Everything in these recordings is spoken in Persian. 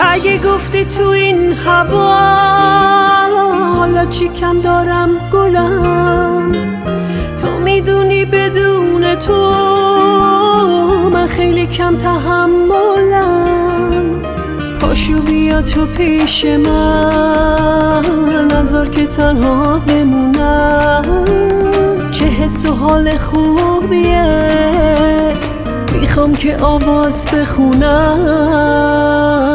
اگه گفتی تو این هوا حالا چی کم دارم گلم، تو میدونی بدون تو من خیلی کم تحملم. پاشو بیا تو پیش من، نذار که تنها بمونم. چه حس و حال خوبیه، میخوام که آواز بخونم.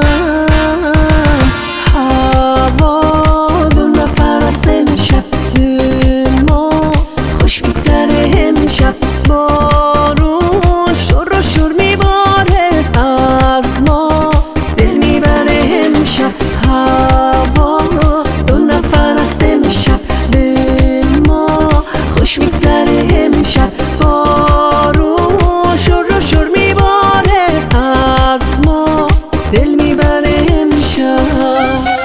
هوا دو نفر است امشب، به ما خوش میگذره امشب. بارون شور و شور میباره از ما، دل میبره امشب. هوا دو نفر است امشب، به ما خوش میگذره امشب. بارون شور و شور میباره از ما، دل میبره امشب.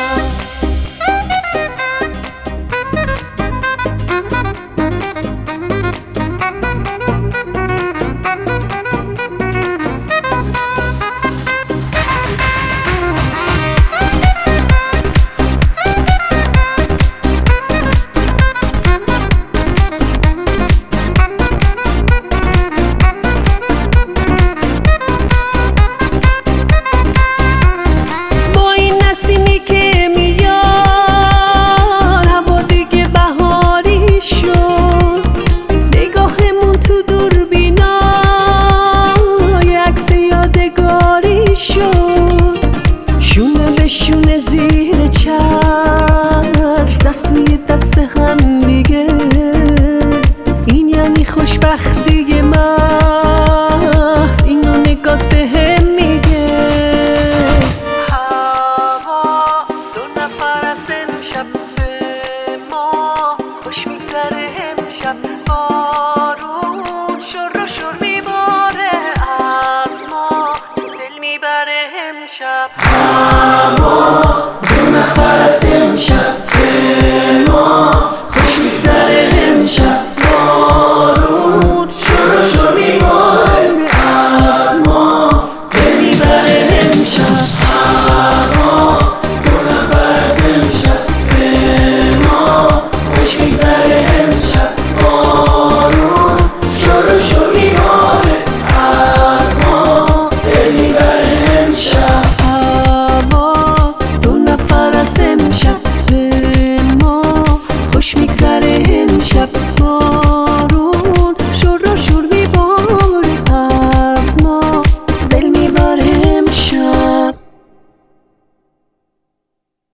شونه به شونه زیر چرخ، دست توی دست هم دیگه. این یعنی خوشبختی محض، اینو نگات به هم میگه. هوا دو نفر است امشب، به ما خوش میگذره امشب. بارون شور و شور میباره از ما، دل میبره امشب. هوا